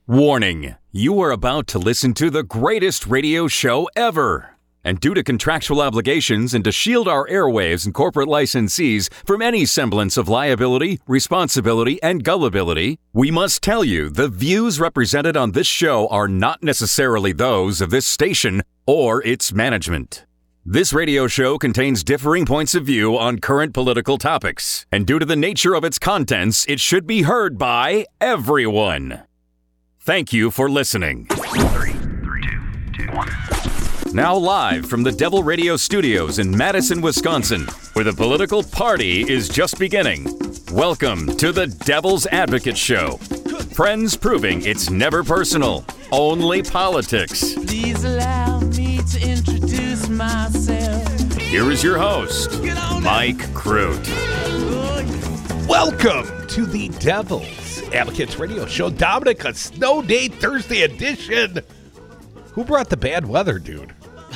Warning, you are about to listen to the greatest radio show ever. And due to contractual obligations and to shield our airwaves and corporate licensees from any semblance of liability, responsibility, and gullibility, we must tell you the views represented on this show are not necessarily those of this station or its management. This radio show contains differing points of view on current political topics, and due to the nature of its contents, it should be heard by everyone. Thank you for listening. 3, 2, 1. Now live from the Devil Radio Studios in Madison, Wisconsin, where the political party is just beginning. Welcome to the Devil's Advocate Show. Friends proving it's never personal, only politics. Please allow me to introduce myself. Here is your host, Mike Crute. Welcome to the Devil's Advocates Radio Show. Dominic, a snow day Thursday edition. Who brought the bad weather, dude?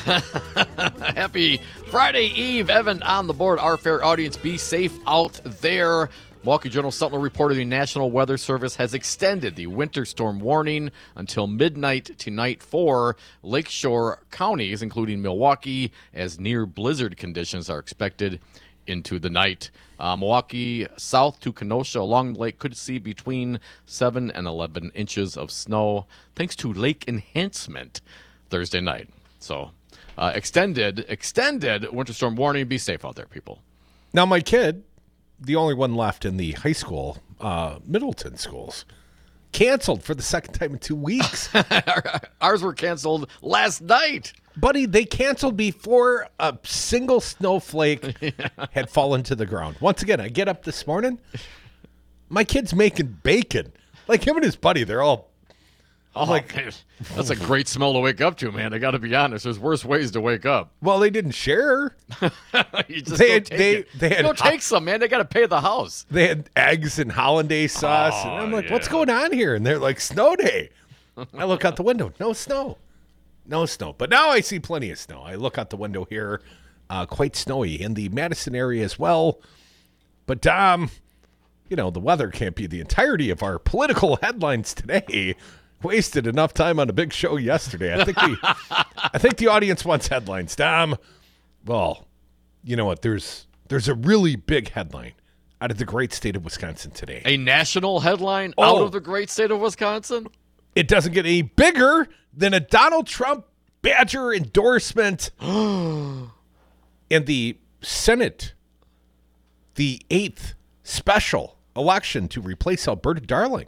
Happy Friday Eve, Evan on the board. Our fair audience, be safe out there. Milwaukee Journal-Sentinel reported the National Weather Service has extended the winter storm warning until midnight tonight for lakeshore counties, including Milwaukee, as near blizzard conditions are expected into the night. Milwaukee south to Kenosha along the lake could see between 7 and 11 inches of snow thanks to lake enhancement Thursday night. So extended winter storm warning. Be safe out there, people. Now, my kid, the only one left in the high school, Middleton schools, canceled for the second time in 2 weeks. Ours were canceled last night. Buddy, they canceled before a single snowflake had fallen to the ground. Once again, I get up this morning, my kid's making bacon. Like him and his buddy, they're all like, man, that's a great smell to wake up to, man. I got to be honest. There's worse ways to wake up. well, they didn't share. You just They go had- take they- it. they had Go hot- take some, man. They got to pay the house. They had eggs and hollandaise sauce. and I'm like, what's yeah. going on here? And they're like, snow day. I look out the window. No snow. No snow. But now I see plenty of snow. I look out the window here. Quite snowy in the Madison area as well. But, you know, the weather can't be the entirety of our political headlines today. Wasted enough time on a big show yesterday. I think the audience wants headlines. Dom, well, you know what? There's a really big headline out of the great state of Wisconsin today. A national headline Oh. out of the great state of Wisconsin? It doesn't get any bigger than a Donald Trump Badger endorsement in the Senate, the 8th special election to replace Alberta Darling.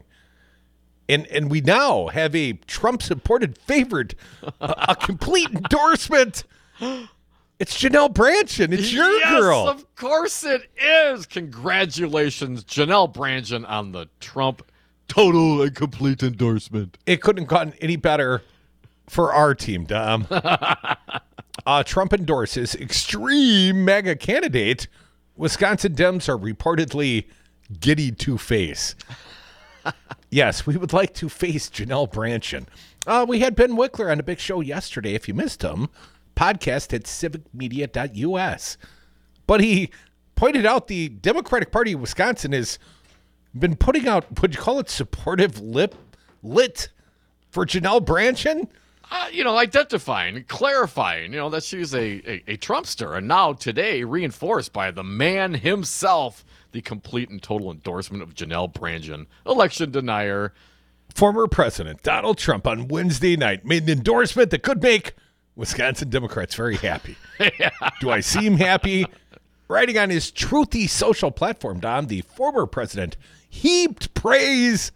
And we now have a Trump-supported favorite, a complete endorsement. It's Janelle Brandtjen. It's your girl. Yes, of course it is. Congratulations, Janelle Brandtjen, on the Trump total and complete endorsement. It couldn't have gotten any better for our team, Dom. Trump endorses extreme MAGA candidate. Wisconsin Dems are reportedly giddy to face. Yes, we would like to face Janelle Brandtjen. We had Ben Wickler on a big show yesterday. If you missed him, podcast at civicmedia.us. But he pointed out the Democratic Party of Wisconsin has been putting out, would you call it supportive lit for Janelle Brandtjen? Identifying, clarifying, that she's a Trumpster, and now today reinforced by the man himself, the complete and total endorsement of Janelle Brandtjen, election denier. Former President Donald Trump on Wednesday night made an endorsement that could make Wisconsin Democrats very happy. Do I seem happy? Writing on his Truthy social platform, Don, the former president heaped praise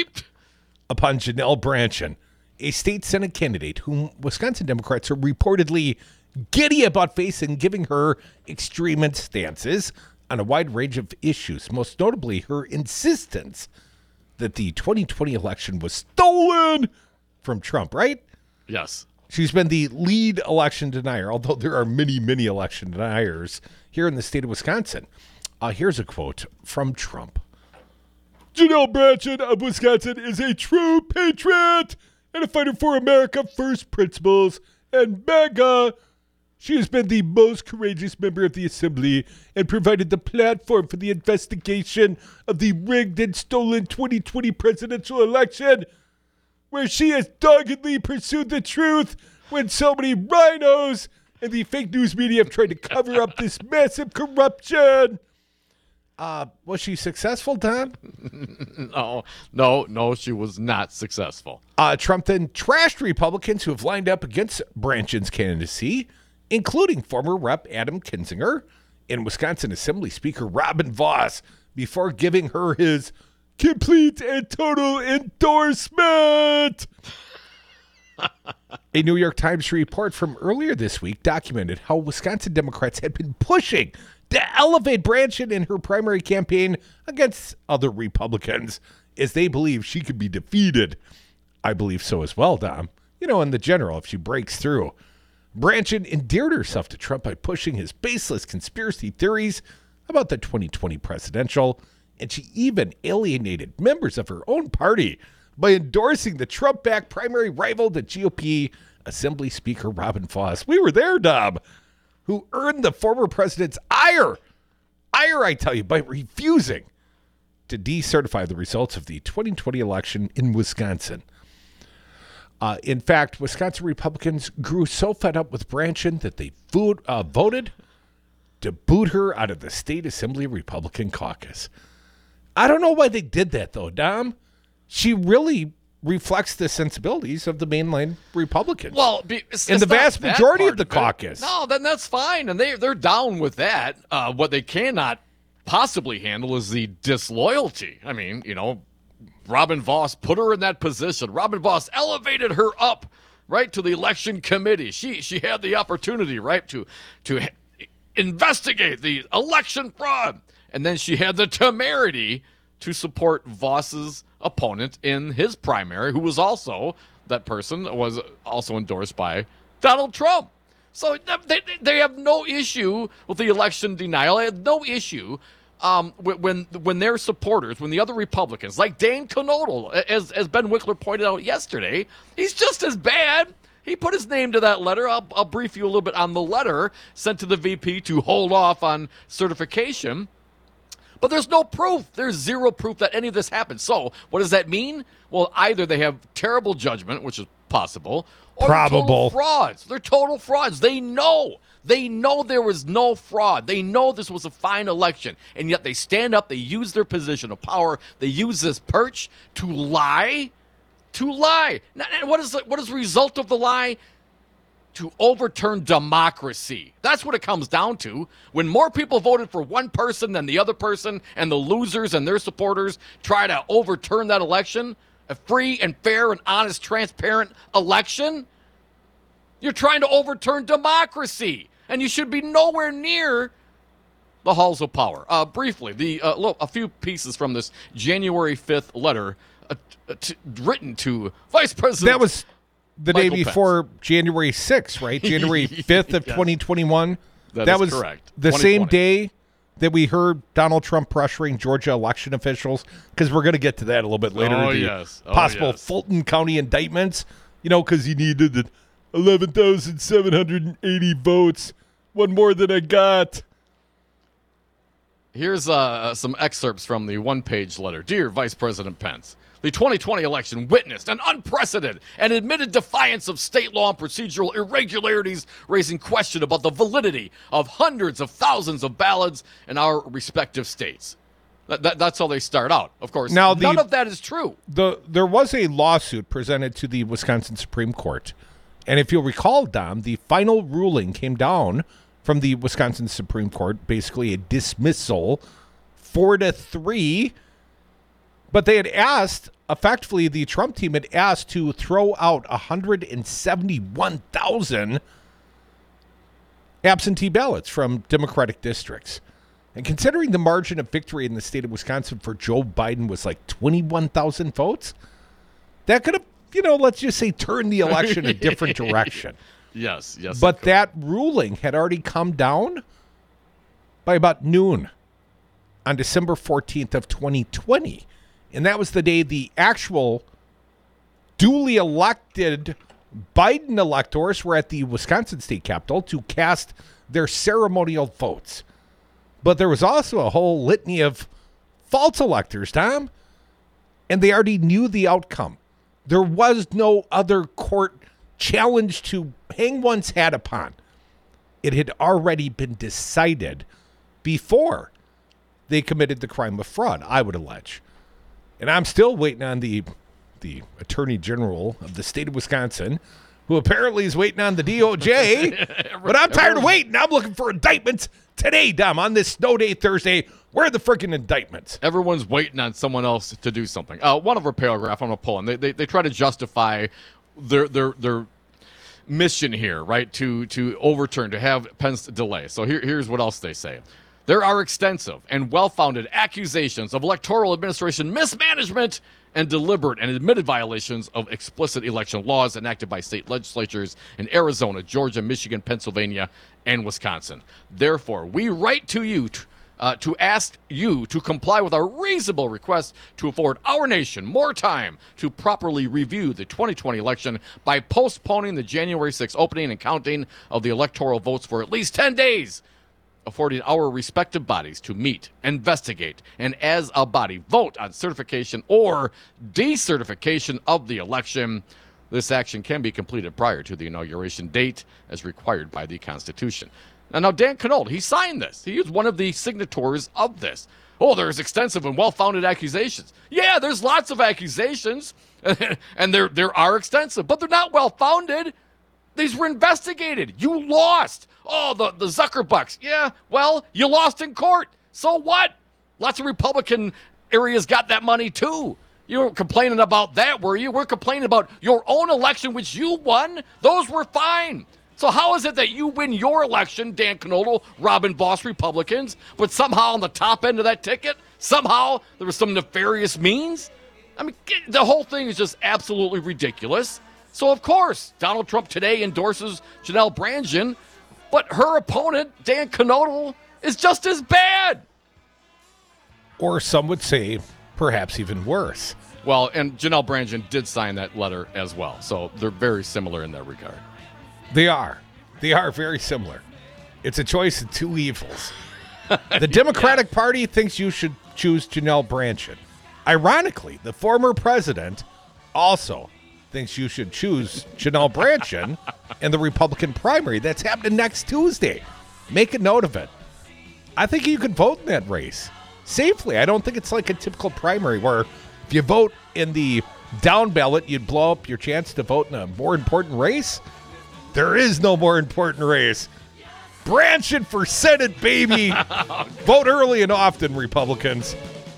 upon Janelle Brandtjen, a state Senate candidate whom Wisconsin Democrats are reportedly giddy about facing, giving her extremist stances on a wide range of issues, most notably her insistence that the 2020 election was stolen from Trump, right? Yes. She's been the lead election denier, although there are many, many election deniers here in the state of Wisconsin. Here's a quote from Trump. Janelle Brandtjen of Wisconsin is a true patriot and a fighter for America First principles and MAGA. She has been the most courageous member of the Assembly and provided the platform for the investigation of the rigged and stolen 2020 presidential election. where she has doggedly pursued the truth when so many rhinos and the fake news media have tried to cover up this massive corruption. Was she successful, Tom? No, she was not successful. Trump then trashed Republicans who have lined up against Branchen's candidacy, including former Rep. Adam Kinzinger and Wisconsin Assembly Speaker Robin Vos, before giving her his complete and total endorsement. A New York Times report from earlier this week documented how Wisconsin Democrats had been pushing to elevate Branchen in her primary campaign against other Republicans, as they believe she could be defeated. I believe so as well, Dom. In the general, if she breaks through. Branchen endeared herself to Trump by pushing his baseless conspiracy theories about the 2020 presidential, and she even alienated members of her own party by endorsing the Trump-backed primary rival to GOP Assembly Speaker Robin Vos. We were there, Dom, who earned the former president's ire, I tell you, by refusing to decertify the results of the 2020 election in Wisconsin. In fact, Wisconsin Republicans grew so fed up with Branchen that they voted to boot her out of the State Assembly Republican caucus. I don't know why they did that, though, Dom. She really reflects the sensibilities of the mainline Republicans. Well, in the vast majority of the caucus. No, then that's fine, and they're down with that. What they cannot possibly handle is the disloyalty. I mean, Robin Vos put her in that position. Robin Vos elevated her up, right, to the election committee. She had the opportunity, right, to investigate the election fraud, and then she had the temerity to support Vos's opponent in his primary, who was also, that person was also endorsed by Donald Trump. So they have no issue with the election denial. They have no issue when their supporters, when the other Republicans, like Dane Knodel, as Ben Wickler pointed out yesterday, he's just as bad. He put his name to that letter. I'll brief you a little bit on the letter sent to the VP to hold off on certification. But there's no proof. There's zero proof that any of this happened. So what does that mean? Well, either they have terrible judgment, which is possible, or probable total frauds. They're total frauds. They know there was no fraud. They know this was a fine election, and yet they stand up. They use their position of power. They use this perch to lie. And what is the result of the lie? To overturn democracy. That's what it comes down to. When more people voted for one person than the other person, and the losers and their supporters try to overturn that election, a free and fair and honest, transparent election, you're trying to overturn democracy, and you should be nowhere near the halls of power. Briefly, a few pieces from this January 5th letter written to Vice President. That was the Michael day before Pence. January 6th, right? January 5th of 2021. That was correct. The same 2020. day that we heard Donald Trump pressuring Georgia election officials, because we're going to get to that a little bit later. Possible Fulton County indictments, because he needed the 11,780 votes, one more than I got. Here's some excerpts from the one-page letter. Dear Vice President Pence, the 2020 election witnessed an unprecedented and admitted defiance of state law and procedural irregularities, raising question about the validity of hundreds of thousands of ballots in our respective states. That's how they start out. Of course, none of that is true. There was a lawsuit presented to the Wisconsin Supreme Court. And if you'll recall, Dom, the final ruling came down from the Wisconsin Supreme Court, basically a dismissal, 4-3. But they had asked, effectively, the Trump team had asked to throw out 171,000 absentee ballots from Democratic districts. And considering the margin of victory in the state of Wisconsin for Joe Biden was like 21,000 votes, that could have, let's just say turned the election a different direction. Yes. But that ruling had already come down by about noon on December 14th of 2020. And that was the day the actual duly elected Biden electors were at the Wisconsin State Capitol to cast their ceremonial votes. But there was also a whole litany of false electors, Tom. And they already knew the outcome. There was no other court challenge to hang one's hat upon. It had already been decided before they committed the crime of fraud, I would allege. And I'm still waiting on the Attorney General of the state of Wisconsin, who apparently is waiting on the DOJ. But I'm tired of waiting. I'm looking for indictments today, Dom, on this snow day Thursday. Where are the freaking indictments? Everyone's waiting on someone else to do something. One of our paragraph I'm going to pull in. They try to justify their mission here, right, to overturn, to have Pence delay. So here's what else they say. There are extensive and well-founded accusations of electoral administration mismanagement and deliberate and admitted violations of explicit election laws enacted by state legislatures in Arizona, Georgia, Michigan, Pennsylvania, and Wisconsin. Therefore, we write to you to ask you to comply with our reasonable request to afford our nation more time to properly review the 2020 election by postponing the January 6th opening and counting of the electoral votes for at least 10 days, affording our respective bodies to meet, investigate, and as a body vote on certification or decertification of the election. This action can be completed prior to the inauguration date as required by the Constitution. Now, Dan Knold, he signed this. He is one of the signatories of this. Oh, there's extensive and well-founded accusations. Yeah, there's lots of accusations, and there are extensive, but they're not well-founded. These were investigated. You lost. Oh, the Zuckerbucks. Yeah, well, you lost in court. So what? Lots of Republican areas got that money, too. You were complaining about that, were you? We're complaining about your own election, which you won. Those were fine. So how is it that you win your election, Dan Knoll, Robin Voss Republicans, but somehow on the top end of that ticket, somehow there was some nefarious means? I mean, the whole thing is just absolutely ridiculous. So, of course, Donald Trump today endorses Janelle Brandtjen, but her opponent, Dan Knoll, is just as bad. Or some would say perhaps even worse. Well, and Janelle Brandtjen did sign that letter as well, so they're very similar in that regard. They are very similar. It's a choice of two evils. The Democratic Party thinks you should choose Janelle Brandtjen. Ironically, the former president also thinks you should choose Janelle Brandtjen in the Republican primary. That's happening next Tuesday. Make a note of it. I think you could vote in that race safely. I don't think it's like a typical primary where if you vote in the down ballot, you'd blow up your chance to vote in a more important race. There is no more important race. Brandtjen for Senate, baby. Vote early and often, Republicans.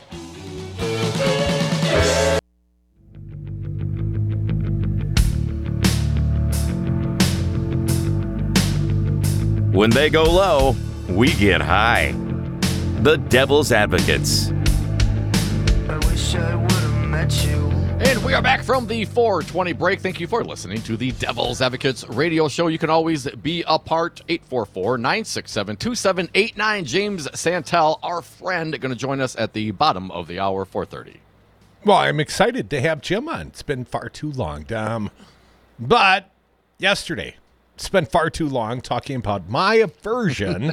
When they go low, we get high. The Devil's Advocates. I wish I would have met you. And we are back from the 420 break. Thank you for listening to the Devil's Advocates radio show. You can always be a part. 844-967-2789. James Santel, our friend, going to join us at the bottom of the hour, 4:30. Well, I'm excited to have Jim on. It's been far too long, Dom. But yesterday, spent far too long talking about my aversion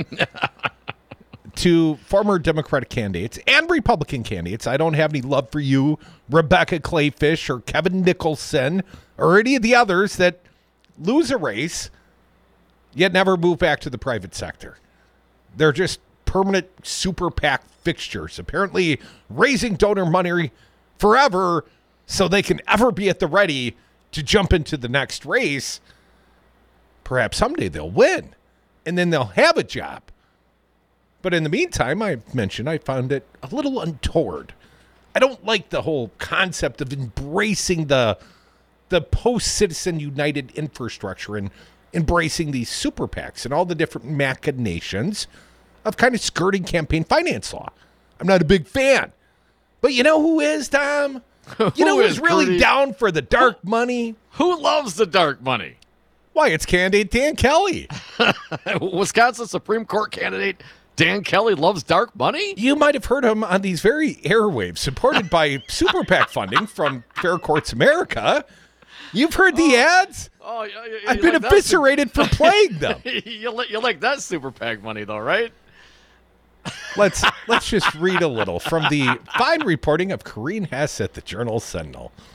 to former Democratic candidates and Republican candidates. I don't have any love for you, Rebecca Clayfish or Kevin Nicholson or any of the others that lose a race yet never move back to the private sector. They're just permanent super PAC fixtures, apparently raising donor money forever so they can ever be at the ready to jump into the next race. Perhaps someday they'll win, and then they'll have a job. But in the meantime, I mentioned I found it a little untoward. I don't like the whole concept of embracing the post-Citizen United infrastructure and embracing these super PACs and all the different machinations of kind of skirting campaign finance law. I'm not a big fan. But you know who is, Tom? You know who's really down for the dark money? Who loves the dark money? Why, it's candidate Dan Kelly. Wisconsin Supreme Court candidate Dan Kelly loves dark money? You might have heard him on these very airwaves, supported by Super PAC funding from Fair Courts America. You've heard the ads? Oh, I've been eviscerated for playing them. You like that Super PAC money, though, right? Let's just read a little from the fine reporting of Corrine Hess at the Journal Sentinel.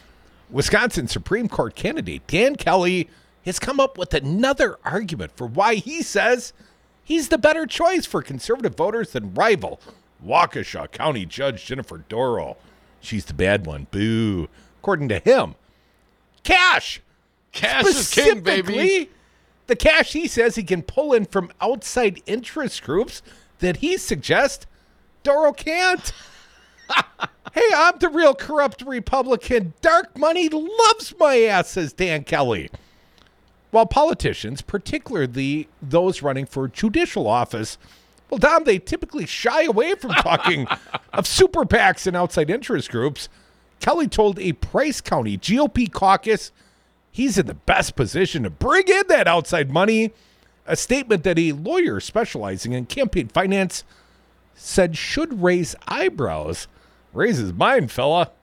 Wisconsin Supreme Court candidate Dan Kelly has come up with another argument for why he says he's the better choice for conservative voters than rival Waukesha County Judge Jennifer Dorow. She's the bad one. Boo. According to him, cash. Cash is king, baby. The cash he says he can pull in from outside interest groups that he suggests Dorow can't. Hey, I'm the real corrupt Republican. Dark money loves my ass, says Dan Kelly. While politicians, particularly those running for judicial office, well, Dom, they typically shy away from talking of super PACs and outside interest groups. Kelly told a Price County GOP caucus he's in the best position to bring in that outside money, a statement that a lawyer specializing in campaign finance said should raise eyebrows. Raises mine, fella.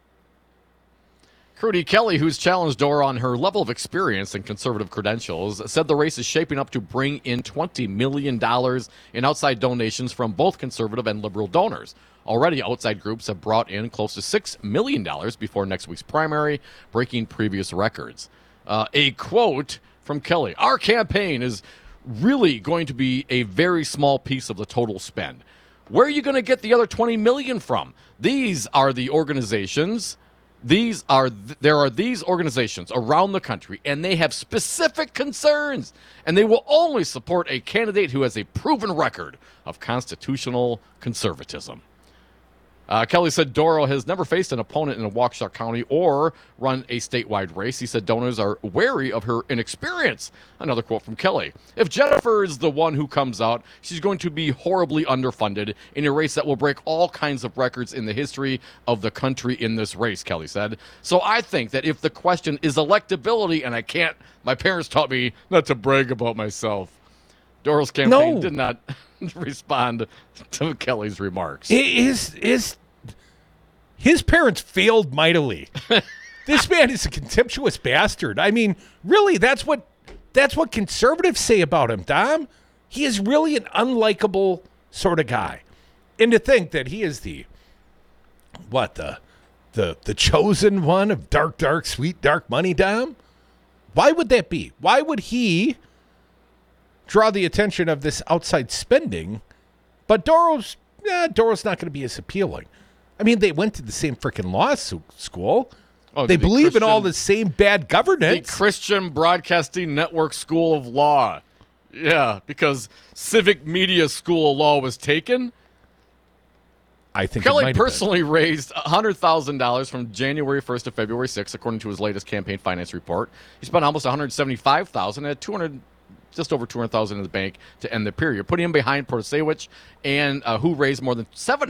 Crudy Kelly, who's challenged Dorow on her level of experience and conservative credentials, said the race is shaping up to bring in $20 million in outside donations from both conservative and liberal donors. Already, outside groups have brought in close to $6 million before next week's primary, breaking previous records. A quote from Kelly: "Our campaign is really going to be a very small piece of the total spend. Where are you going to get the other $20 million from? These are the organizations. There are these organizations around the country, and they have specific concerns, and they will only support a candidate who has a proven record of constitutional conservatism." Kelly said Dorow has never faced an opponent in Waukesha County or run a statewide race. He said donors are wary of her inexperience. Another quote from Kelly: "If Jennifer is the one who comes out, she's going to be horribly underfunded in a race that will break all kinds of records in the history of the country in this race," Kelly said. "So I think that if the question is electability, and my parents taught me not to brag about myself." Dorow's campaign did not respond to Kelly's remarks. His parents failed mightily. This man is a contemptuous bastard. I mean, really, that's what conservatives say about him, Dom. He is really an unlikable sort of guy. And to think that he is the chosen one of dark, sweet, dark money, Dom? Why would that be? Why would he draw the attention of this outside spending, but Dorow's not going to be as appealing? I mean, they went to the same freaking law school. They believe in all the same bad governance. The Christian Broadcasting Network School of Law. Yeah, because Civic Media School of Law was taken. I think Kelly personally raised $100,000 from January 1st to February 6th, according to his latest campaign finance report. He spent almost $175,000 and had just over $200,000 in the bank to end the period, putting him behind Protasiewicz, and who raised more than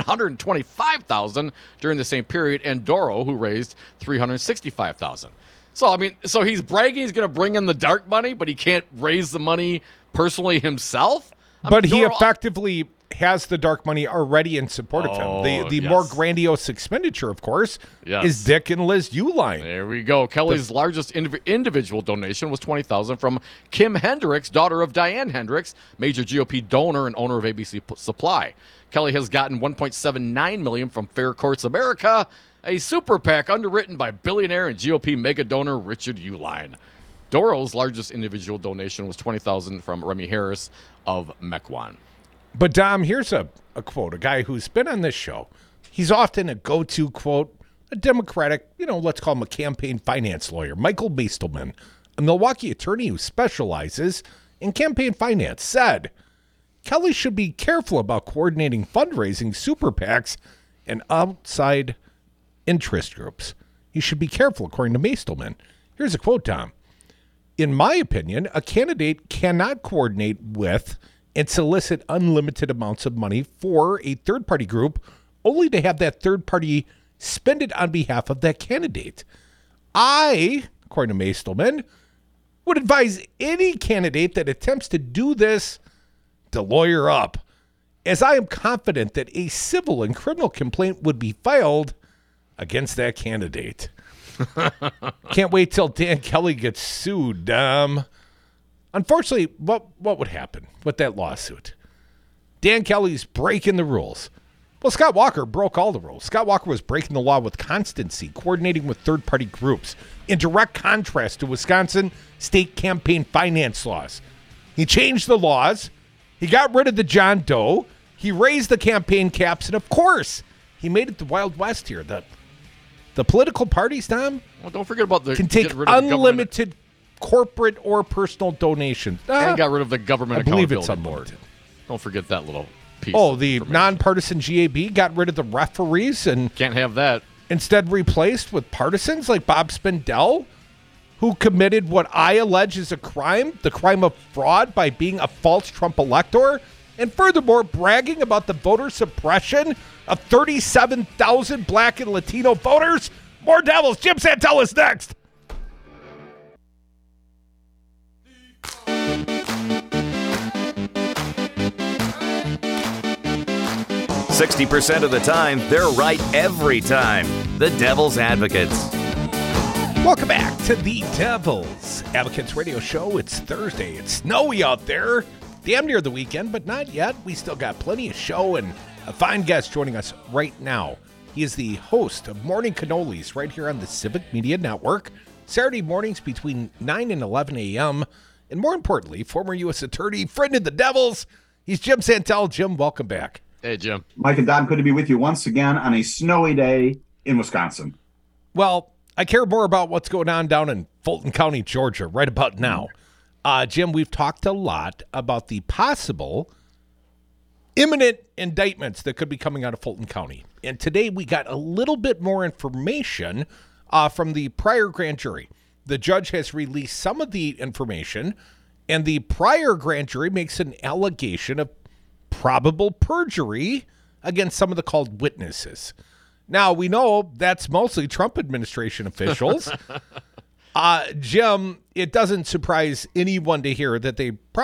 $725,000 during the same period, and Dorow, who raised $365,000. So he's bragging he's going to bring in the dark money, but he can't raise the money personally himself. But he effectively has the dark money already in support of him. The more grandiose expenditure, of course, is Dick and Liz Uihlein. There we go. Kelly's largest individual donation was $20,000 from Kim Hendricks, daughter of Diane Hendricks, major GOP donor and owner of ABC Supply. Kelly has gotten $1.79 million from Fair Courts America, a super PAC underwritten by billionaire and GOP mega donor Richard Uihlein. Dorow's largest individual donation was $20,000 from Remy Harris of Mequon. But, Dom, here's a quote, a guy who's been on this show. He's often a go-to quote, a Democratic, let's call him a campaign finance lawyer, Michael Bastelman, a Milwaukee attorney who specializes in campaign finance, said Kelly should be careful about coordinating fundraising super PACs and outside interest groups. He should be careful, according to Bastelman. Here's a quote, Tom. "In my opinion, a candidate cannot coordinate with and solicit unlimited amounts of money for a third-party group only to have that third party spend it on behalf of that candidate. I, according to Bastelman, would advise any candidate that attempts to do this to lawyer up, as I am confident that a civil and criminal complaint would be filed against that candidate." Can't wait till Dan Kelly gets sued, Unfortunately, what would happen with that lawsuit? Dan Kelly's breaking the rules. Well, Scott Walker broke all the rules. Scott Walker was breaking the law with constancy, coordinating with third-party groups, in direct contrast to Wisconsin state campaign finance laws. He changed the laws. He got rid of the John Doe. He raised the campaign caps, and of course, he made it the Wild West here. The political parties, Tom, Well, don't forget about can take unlimited corporate or personal donations. And got rid of the government I believe accountability it's unlimited. board. Don't forget that little piece. Oh, of the information. nonpartisan GAB got rid of the referees and Can't have that. instead replaced with partisans like Bob Spindell, who committed what I allege is a crime, the crime of fraud by being a false Trump elector, and furthermore, bragging about the voter suppression of 37,000 black and Latino voters. More Devils. Jim Santel is next. "60% of the time, they're right every time. The Devil's Advocates." Welcome back to the Devil's Advocates Radio Show. It's Thursday. It's snowy out there. Damn near the weekend, but not yet. We still got plenty of show and a fine guest joining us right now. He is the host of Morning Cannolis right here on the Civic Media Network, Saturday mornings between 9 and 11 a.m. And more importantly, former U.S. attorney, friend of the Devils, he's Jim Santel. Jim, welcome back. Hey, Jim. Mike and Don, good to be with you once again on a snowy day in Wisconsin. Well, I care more about what's going on down in Fulton County, Georgia, right about now. Jim, we've talked a lot about the possible imminent indictments that could be coming out of Fulton County. And today we got a little bit more information from the prior grand jury. The judge has released some of the information, and the prior grand jury makes an allegation of probable perjury against some of the called witnesses. Now, we know that's mostly Trump administration officials. Jim, it doesn't surprise anyone to hear that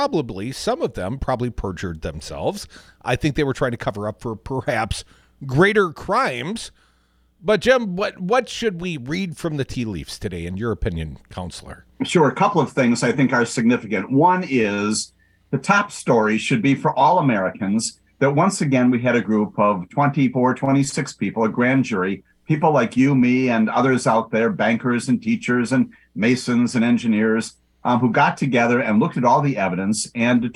some of them probably perjured themselves. I think they were trying to cover up for perhaps greater crimes. But, Jim, what should we read from the tea leaves today, in your opinion, Counselor? Sure, a couple of things I think are significant. One is the top story should be for all Americans that once again we had a group of 24, 26 people, a grand jury, people like you, me, and others out there, bankers and teachers and masons and engineers, who got together and looked at all the evidence and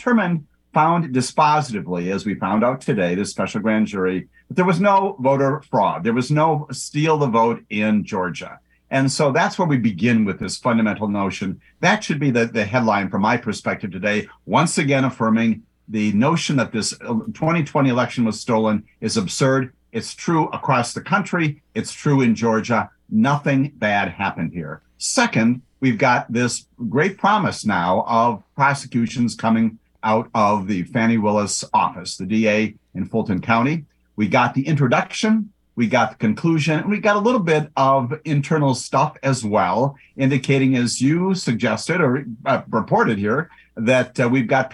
found dispositively, as we found out today, this special grand jury, that there was no voter fraud. There was no steal the vote in Georgia. And so that's where we begin with this fundamental notion. That should be the headline from my perspective today, once again affirming the notion that this 2020 election was stolen is absurd. It's true across the country. It's true in Georgia. Nothing bad happened here. Second, we've got this great promise now of prosecutions coming out of the Fani Willis office, the DA in Fulton County. We got the introduction, we got the conclusion, and we got a little bit of internal stuff as well, indicating, as you suggested or reported here, that we've got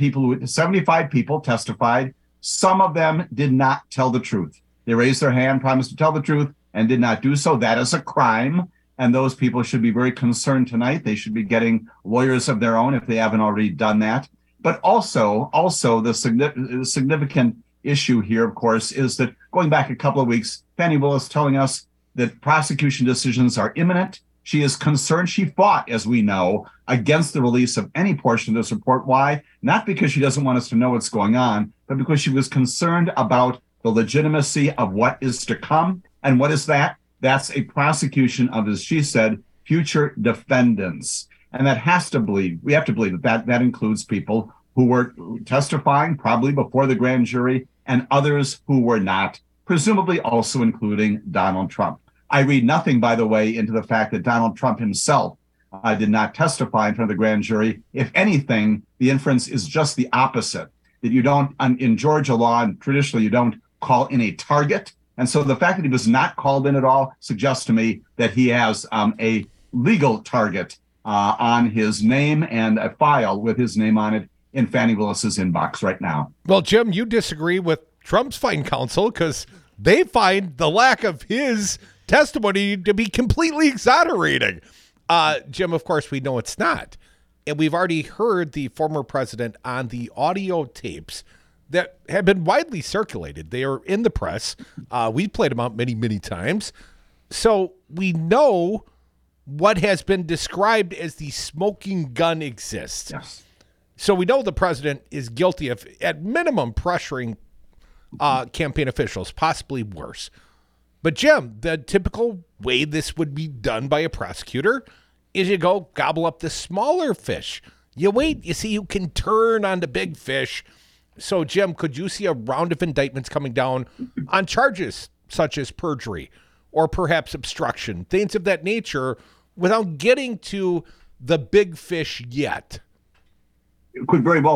75 people testified. Some of them did not tell the truth. They raised their hand, promised to tell the truth, and did not do so. That is a crime, and those people should be very concerned tonight. They should be getting lawyers of their own if they haven't already done that. But also the significant issue here, of course, is that going back a couple of weeks, Fani Willis telling us that prosecution decisions are imminent. She is concerned. She fought, as we know, against the release of any portion of this report. Why? Not because she doesn't want us to know what's going on, but because she was concerned about the legitimacy of what is to come. And what is that? That's a prosecution of, as she said, future defendants. And we have to believe that includes people who were testifying probably before the grand jury and others who were not, presumably also including Donald Trump. I read nothing, by the way, into the fact that Donald Trump himself did not testify in front of the grand jury. If anything, the inference is just the opposite, that you don't, in Georgia law, and traditionally you don't call in a target. And so the fact that he was not called in at all suggests to me that he has a legal target on his name and a file with his name on it in Fani Willis's inbox right now. Well, Jim, you disagree with Trump's fine counsel because they find the lack of his testimony to be completely exonerating. Jim, of course, we know it's not. And we've already heard the former president on the audio tapes that have been widely circulated. They are in the press. We played them out many, many times. So we know what has been described as the smoking gun exists. Yes. So we know the president is guilty of, at minimum, pressuring campaign officials, possibly worse. But, Jim, the typical way this would be done by a prosecutor is you go gobble up the smaller fish. You wait, you see who can turn on the big fish. So, Jim, could you see a round of indictments coming down on charges such as perjury or perhaps obstruction, things of that nature, without getting to the big fish yet? It could very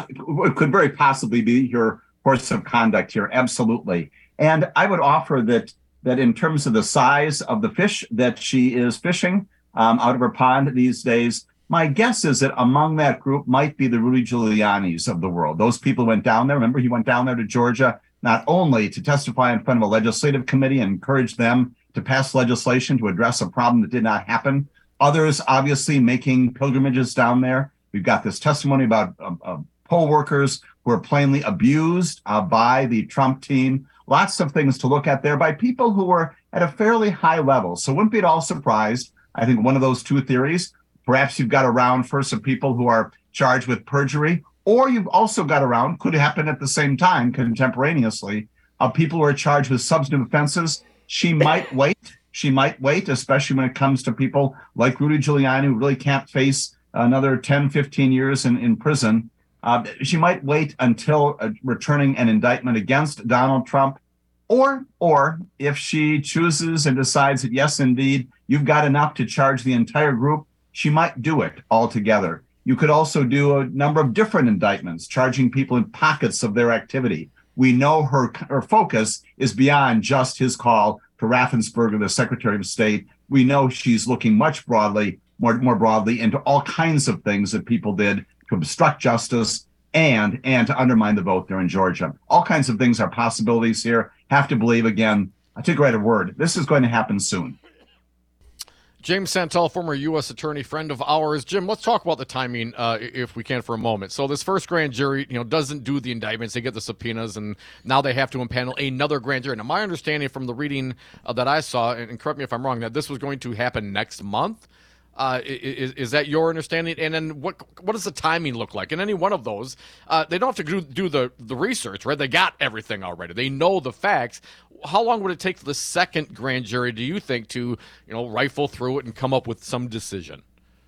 possibly be your course of conduct here. Absolutely. And I would offer that in terms of the size of the fish that she is fishing out of her pond these days, my guess is that among that group might be the Rudy Giulianis of the world. Those people went down there. Remember, he went down there to Georgia, not only to testify in front of a legislative committee and encourage them to pass legislation to address a problem that did not happen. Others, obviously, making pilgrimages down there. We've got this testimony about poll workers who are plainly abused by the Trump team. Lots of things to look at there by people who were at a fairly high level. So wouldn't be at all surprised. I think one of those two theories, perhaps you've got around first of people who are charged with perjury, or you've also got around, could happen at the same time, contemporaneously, of people who are charged with substantive offenses. She might wait. She might wait, especially when it comes to people like Rudy Giuliani, who really can't face another 10, 15 years in prison. She might wait until returning an indictment against Donald Trump. Or if she chooses and decides that, yes, indeed, you've got enough to charge the entire group, she might do it altogether. You could also do a number of different indictments, charging people in pockets of their activity. We know her focus is beyond just his call to Raffensperger, the Secretary of State. We know she's looking much more broadly into all kinds of things that people did to obstruct justice and to undermine the vote there in Georgia. All kinds of things are possibilities here. Have to believe, again, I take right a word, this is going to happen soon. James Santel, former U.S. attorney, friend of ours. Jim, let's talk about the timing, if we can, for a moment. So this first grand jury, doesn't do the indictments. They get the subpoenas, and now they have to impanel another grand jury. Now, my understanding from the reading that I saw, and correct me if I'm wrong, that this was going to happen next month. Is that your understanding? And then what does the timing look like? In any one of those, they don't have to do the research, right? They got everything already. They know the facts. How long would it take for the second grand jury, do you think, to rifle through it and come up with some decision?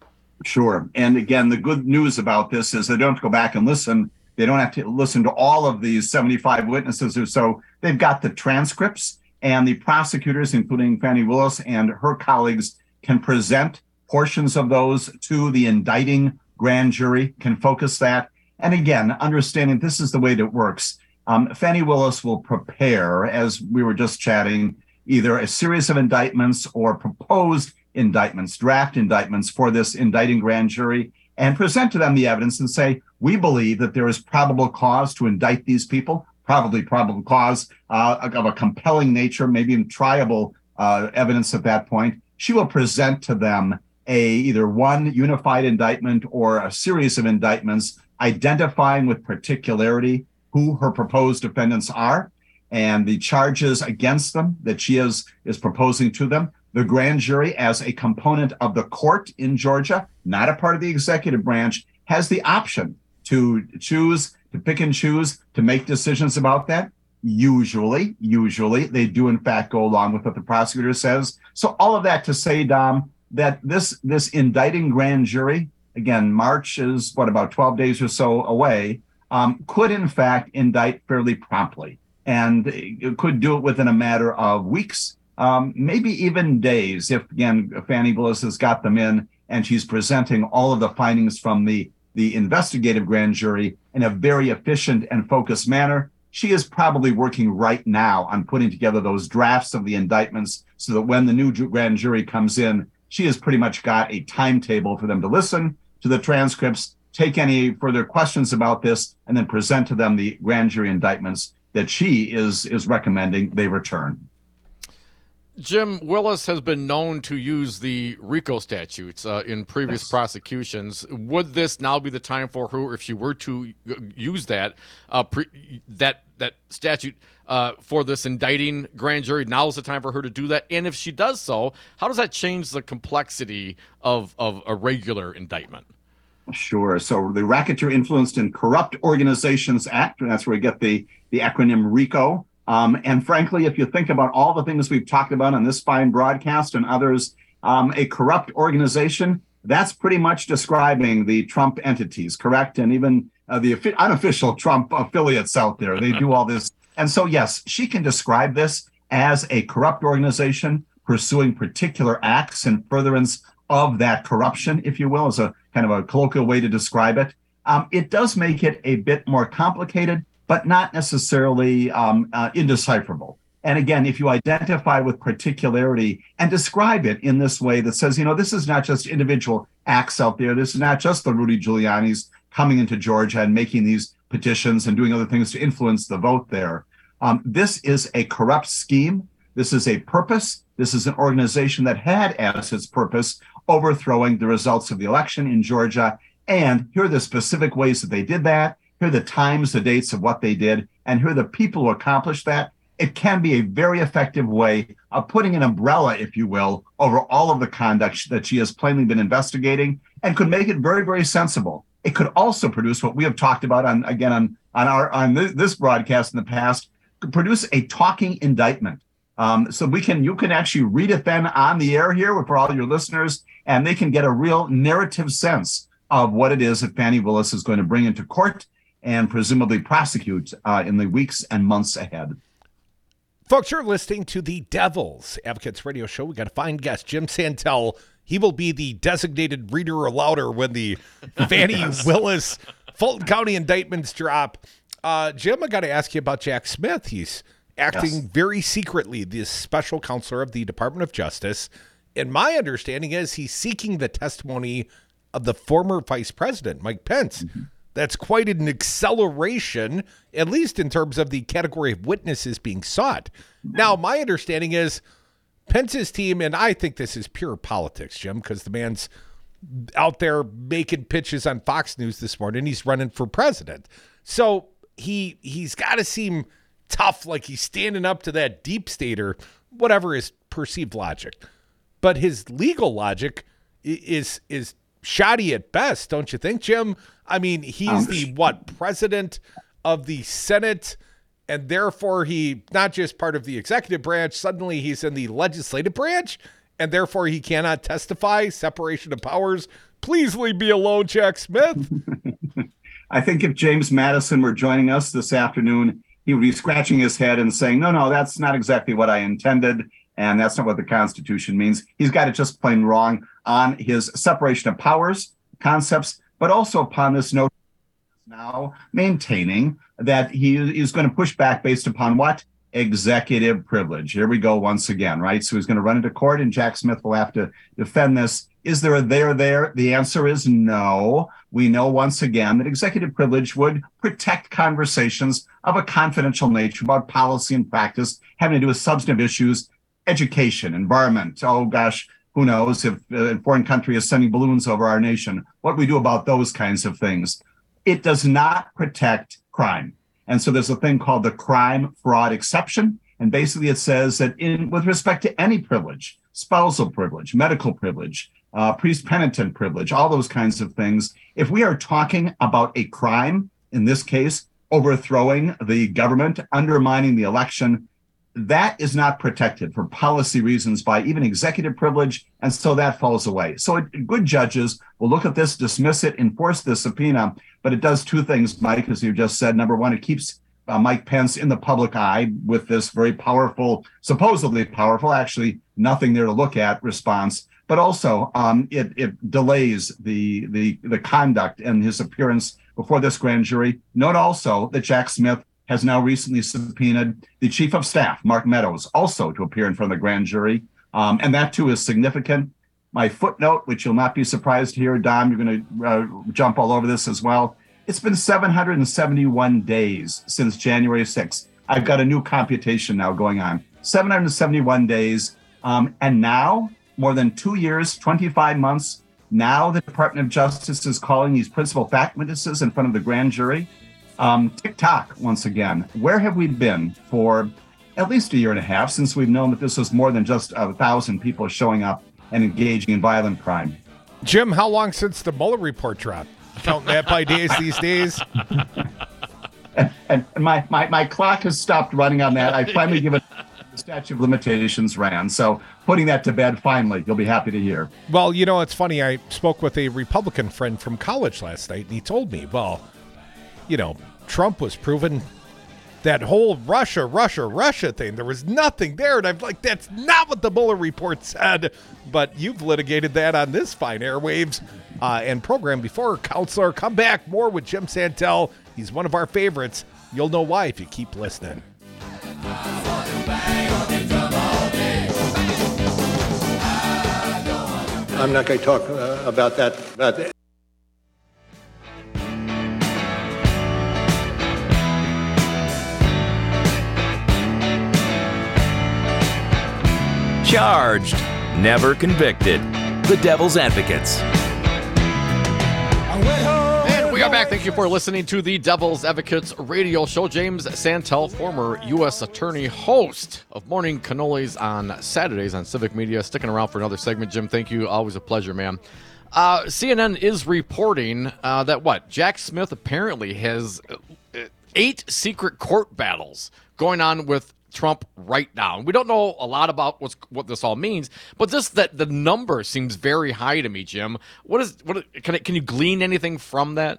Sure. And again, the good news about this is they don't have to go back and listen. They don't have to listen to all of these 75 witnesses or so. They've got the transcripts, and the prosecutors, including Fani Willis and her colleagues, can present portions of those to the indicting grand jury, can focus that. And again, understanding this is the way that it works. Fani Willis will prepare, as we were just chatting, either a series of indictments or proposed indictments, draft indictments for this indicting grand jury, and present to them the evidence and say, we believe that there is probable cause to indict these people, probably probable cause of a compelling nature, maybe even triable evidence at that point. She will present to them either one unified indictment or a series of indictments identifying with particularity who her proposed defendants are and the charges against them that she is proposing to them. The grand jury, as a component of the court in Georgia, not a part of the executive branch, has the option to choose, to pick and choose, to make decisions about that. Usually, they do in fact go along with what the prosecutor says. So all of that to say, Dom, that this indicting grand jury, again, March is about 12 days or so away, could in fact indict fairly promptly, and it could do it within a matter of weeks, maybe even days, if again Fani Willis has got them in and she's presenting all of the findings from the investigative grand jury in a very efficient and focused manner. She is probably working right now on putting together those drafts of the indictments so that when the new grand jury comes in, she has pretty much got a timetable for them to listen to the transcripts, take any further questions about this, and then present to them the grand jury indictments that she is recommending they return. Jim, Willis has been known to use the RICO statutes in previous prosecutions. Would this now be the time for her, if she were to use that that statute for this indicting grand jury? Now is the time for her to do that. And if she does so, how does that change the complexity of a regular indictment? Sure. So the Racketeer Influenced and Corrupt Organizations Act, and that's where we get the acronym RICO. And frankly, if you think about all the things we've talked about on this fine broadcast and others, a corrupt organization, that's pretty much describing the Trump entities, correct? And even the unofficial Trump affiliates out there, they do all this. And so, yes, she can describe this as a corrupt organization pursuing particular acts in furtherance of that corruption, if you will, as a kind of a colloquial way to describe it. It does make it a bit more complicated, but not necessarily indecipherable. And again, if you identify with particularity and describe it in this way that says, this is not just individual acts out there. This is not just the Rudy Giuliani's coming into Georgia and making these petitions and doing other things to influence the vote there. This is a corrupt scheme. This is a purpose. This is an organization that had as its purpose overthrowing the results of the election in Georgia. And here are the specific ways that they did that. Here are the times, the dates of what they did, and here are the people who accomplished that. It can be a very effective way of putting an umbrella, if you will, over all of the conduct that she has plainly been investigating, and could make it very, very sensible. It could also produce what we have talked about on this broadcast in the past, could produce a talking indictment. So you can actually read it then on the air here for all your listeners, and they can get a real narrative sense of what it is that Fani Willis is going to bring into court and presumably prosecute in the weeks and months ahead. Folks, you're listening to the Devil's Advocates Radio Show. We got a fine guest, Jim Santel. He will be the designated reader or louder when the Fani Willis Fulton County indictments drop. Jim, I got to ask you about Jack Smith. He's acting very secretly, the special counselor of the Department of Justice. And my understanding is he's seeking the testimony of the former vice president, Mike Pence. Mm-hmm. That's quite an acceleration, at least in terms of the category of witnesses being sought. Now, my understanding is Pence's team, and I think this is pure politics, Jim, because the man's out there making pitches on Fox News this morning. He's running for president. So he's got to seem tough, like he's standing up to that deep state or whatever his perceived logic. But his legal logic is shoddy at best, don't you think, Jim? I mean, he's the president of the Senate, and therefore he not just part of the executive branch, suddenly he's in the legislative branch, and therefore he cannot testify, separation of powers. Please leave me alone, Jack Smith. I think if James Madison were joining us this afternoon, he would be scratching his head and saying, no, that's not exactly what I intended, and that's not what the Constitution means. He's got it just plain wrong on his separation of powers concepts, but also upon this notion now maintaining that he is going to push back based upon what? Executive privilege. Here we go once again, right? So he's going to run into court, and Jack Smith will have to defend this. Is there a there? The answer is no. We know once again that executive privilege would protect conversations of a confidential nature about policy and practice having to do with substantive issues, education, environment. Oh, gosh, who knows if a foreign country is sending balloons over our nation, what we do about those kinds of things. It does not protect crime. And so there's a thing called the crime fraud exception. And basically it says that with respect to any privilege, spousal privilege, medical privilege, priest penitent privilege, all those kinds of things, if we are talking about a crime, in this case, overthrowing the government, undermining the election, that is not protected for policy reasons by even executive privilege, and so that falls away. So good judges will look at this, dismiss it, enforce the subpoena, but it does two things, Mike, as you just said. Number one, it keeps Mike Pence in the public eye with this very powerful, supposedly powerful, actually nothing there to look at response, but also it delays the conduct and his appearance before this grand jury. Note also that Jack Smith has now recently subpoenaed the chief of staff, Mark Meadows, also to appear in front of the grand jury. And that, too, is significant. My footnote, which you'll not be surprised to hear, Dom, you're going to jump all over this as well. It's been 771 days since January 6th. I've got a new computation now going on. 771 days And now, more than 2 years, 25 months, now the Department of Justice is calling these principal fact witnesses in front of the grand jury. Tick-tock, once again. Where have we been for at least a year and a half since we've known that this was more than just 1,000 people showing up and engaging in violent crime? Jim, how long since the Mueller report dropped? Counting that by days these days? And my clock has stopped running on that. I finally given the statute of limitations ran. So putting that to bed, finally, you'll be happy to hear. Well, you know, it's funny. I spoke with a Republican friend from college last night, and he told me, well, you know, Trump was proven that whole Russia thing. There was nothing there. And I'm like, that's not what the Mueller report said. But you've litigated that on this fine airwaves and program before. Counselor, come back more with Jim Santel. He's one of our favorites. You'll know why if you keep listening. I'm not going to talk about that. Charged, never convicted. The Devil's Advocates. And we are back. Thank you for listening to the Devil's Advocates radio show. James Santel, former U.S. attorney, host of Morning Cannolis on Saturdays on Civic Media. Sticking around for another segment. Jim, thank you. Always a pleasure, man. CNN is reporting that Jack Smith apparently has 8 secret court battles going on with Trump right now. We don't know a lot about what this all means, but that the number seems very high to me, Jim. Can you glean anything from that?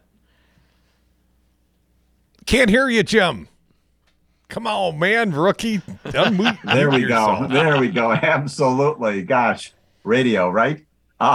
Can't hear you, Jim. Come on, man, rookie. There we go. There we go. Absolutely. Gosh, radio, right?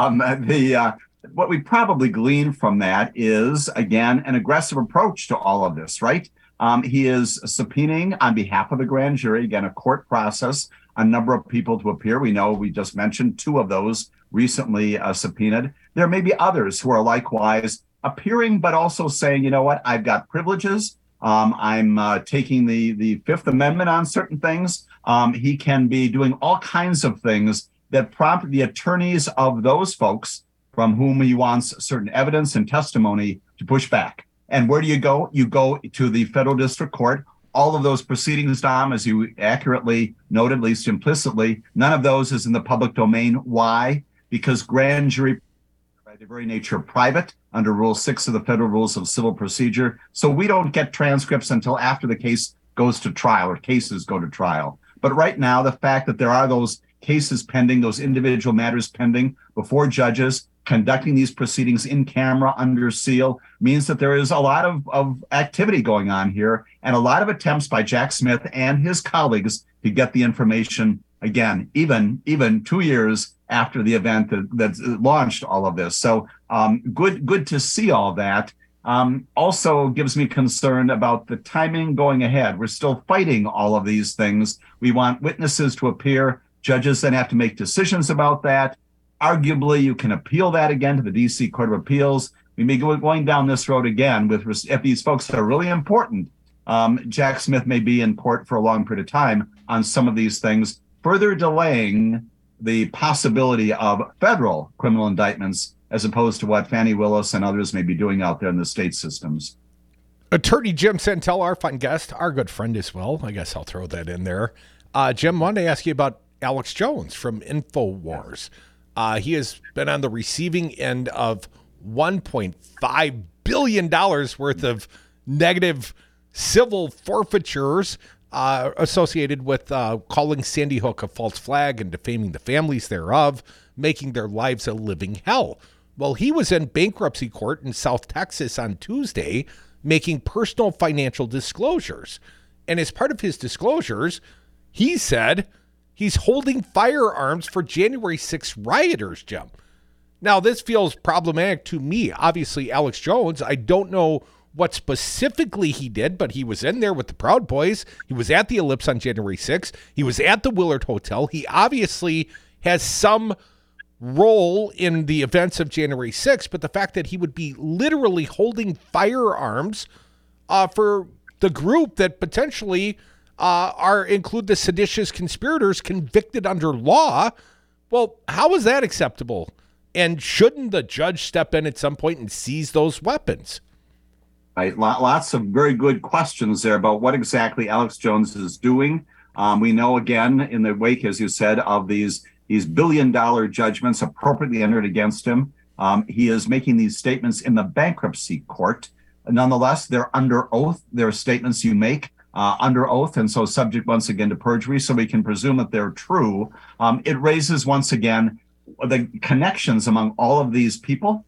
What we probably glean from that is, again, an aggressive approach to all of this, right? He is subpoenaing on behalf of the grand jury, again, a court process, a number of people to appear. We know we just mentioned 2 of those recently subpoenaed. There may be others who are likewise appearing, but also saying, you know what, I've got privileges. I'm taking the Fifth Amendment on certain things. He can be doing all kinds of things that prompt the attorneys of those folks from whom he wants certain evidence and testimony to push back. And where do you go? You go to the federal district court. All of those proceedings, Dom, as you accurately noted, at least implicitly, none of those is in the public domain. Why? Because grand jury, by the very nature, are private under Rule 6 of the Federal Rules of Civil Procedure. So we don't get transcripts until after the case goes to trial or cases go to trial. But right now, the fact that there are those cases pending, those individual matters pending before judges, conducting these proceedings in camera under seal means that there is a lot of activity going on here and a lot of attempts by Jack Smith and his colleagues to get the information, again, even 2 years after the event that launched all of this. So good to see all that. Also gives me concern about the timing going ahead. We're still fighting all of these things. We want witnesses to appear. Judges then have to make decisions about that. Arguably, you can appeal that again to the D.C. Court of Appeals. We may be going down this road again if these folks are really important. Jack Smith may be in court for a long period of time on some of these things, further delaying the possibility of federal criminal indictments as opposed to what Fani Willis and others may be doing out there in the state systems. Attorney Jim Santel, our fun guest, our good friend as well. I guess I'll throw that in there. Jim, I wanted to ask you about Alex Jones from InfoWars. He has been on the receiving end of $1.5 billion worth of negative civil forfeitures associated with calling Sandy Hook a false flag and defaming the families thereof, making their lives a living hell. Well, he was in bankruptcy court in South Texas on Tuesday making personal financial disclosures. And as part of his disclosures, he said he's holding firearms for January 6 rioters, Jim. Now, this feels problematic to me. Obviously, Alex Jones, I don't know what specifically he did, but he was in there with the Proud Boys. He was at the Ellipse on January 6th. He was at the Willard Hotel. He obviously has some role in the events of January 6th, but the fact that he would be literally holding firearms for the group that potentially include the seditious conspirators convicted under law. Well, how is that acceptable? And shouldn't the judge step in at some point and seize those weapons? Right. Lots of very good questions there about what exactly Alex Jones is doing. We know, again, in the wake, as you said, of these billion-dollar judgments appropriately entered against him, he is making these statements in the bankruptcy court. Nonetheless, they're under oath. They're statements you make under oath, and so subject once again to perjury, so we can presume that they're true. It raises once again the connections among all of these people.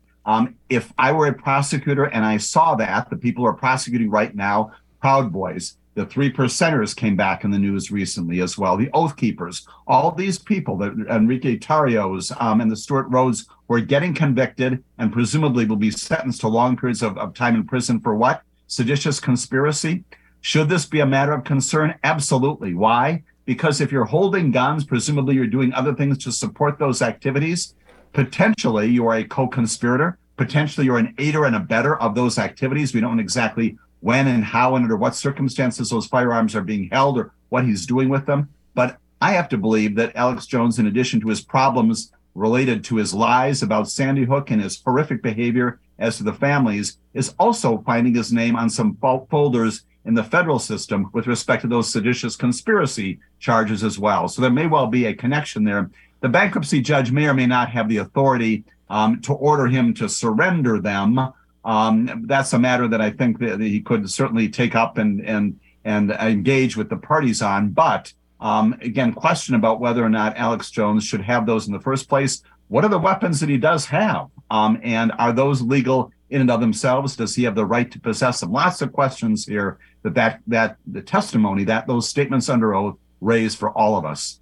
If I were a prosecutor and I saw that, the people who are prosecuting right now, Proud Boys, the 3%ers came back in the news recently as well, the Oath Keepers, all of these people, the Enrique Tarrios and the Stuart Rhodes, were getting convicted and presumably will be sentenced to long periods of time in prison for what? Seditious conspiracy. Should this be a matter of concern? Absolutely. Why? Because if you're holding guns, presumably you're doing other things to support those activities. Potentially you are a co-conspirator. Potentially you're an aider and abettor of those activities. We don't know exactly when and how and under what circumstances those firearms are being held or what he's doing with them. But I have to believe that Alex Jones, in addition to his problems related to his lies about Sandy Hook and his horrific behavior as to the families, is also finding his name on some folders in the federal system with respect to those seditious conspiracy charges as well. So there may well be a connection there. The bankruptcy judge may or may not have the authority to order him to surrender them. That's a matter that I think that he could certainly take up and engage with the parties on. But again, question about whether or not Alex Jones should have those in the first place. What are the weapons that he does have? And are those legal in and of themselves? Does he have the right to possess them? Lots of questions here that the testimony, that those statements under oath raise for all of us.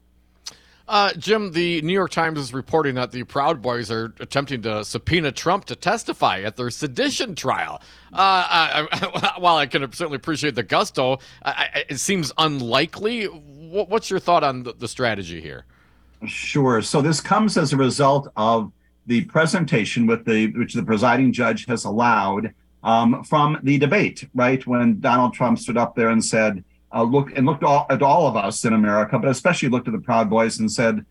Jim, the New York Times is reporting that the Proud Boys are attempting to subpoena Trump to testify at their sedition trial. While I can certainly appreciate the gusto, it seems unlikely. What's your thought on the strategy here? Sure. So this comes as a result of the presentation which the presiding judge has allowed from the debate, right? When Donald Trump stood up there and said, looked at all of us in America, but especially looked at the Proud Boys and said,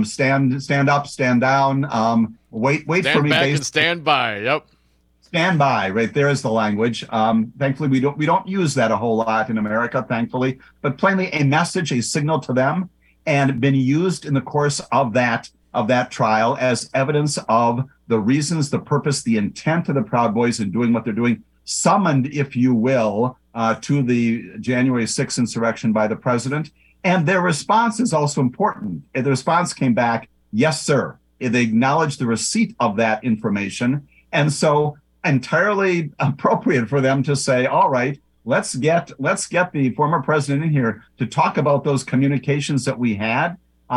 stand up, stand down, wait stand for me. Back and stand by. Yep. Stand by. Right there is the language. Thankfully, we don't use that a whole lot in America, thankfully, but plainly a message, a signal to them, and been used in the course of that trial as evidence of the reasons, the purpose, the intent of the Proud Boys in doing what they're doing, summoned, if you will, to the January 6th insurrection by the president. And their response is also important. The response came back, yes, sir. They acknowledged the receipt of that information. And so entirely appropriate for them to say, all right, let's get the former president in here to talk about those communications that we had.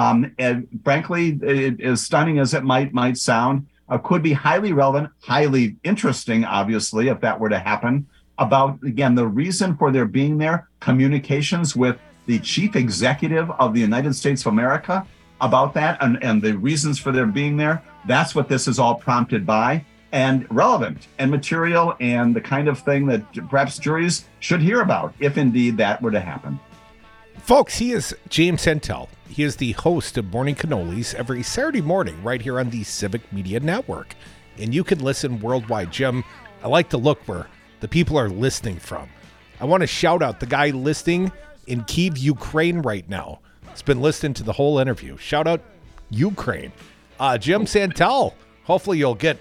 And frankly, as stunning as it might sound, could be highly relevant, highly interesting, obviously, if that were to happen, about, again, the reason for their being there, communications with the chief executive of the United States of America about that, and the reasons for their being there. That's what this is all prompted by, and relevant and material, and the kind of thing that perhaps juries should hear about, if indeed that were to happen. Folks, he is James Santel. He is the host of Morning Cannolis every Saturday morning right here on the Civic Media Network. And you can listen worldwide. Jim, I like to look where the people are listening from. I want to shout out the guy listening in Kyiv, Ukraine right now. He's been listening to the whole interview. Shout out Ukraine. Jim Santel, hopefully you'll get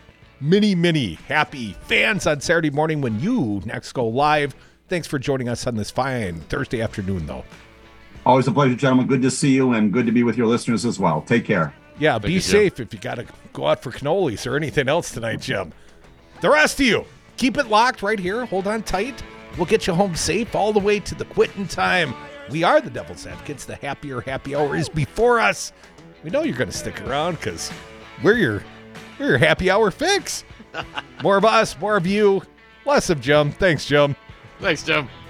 many happy fans on Saturday morning when you next go live. Thanks for joining us on this fine Thursday afternoon, though. Always a pleasure, gentlemen. Good to see you and good to be with your listeners as well. Take care. Yeah, be safe if you got to go out for cannolis or anything else tonight, Jim. The rest of you, keep it locked right here. Hold on tight. We'll get you home safe all the way to the quitting time. We are the Devil's Advocates. The happier happy hour is before us. We know you're going to stick around because we're your happy hour fix. More of us, more of you, less of Jim. Thanks, Jim. Thanks, Jim.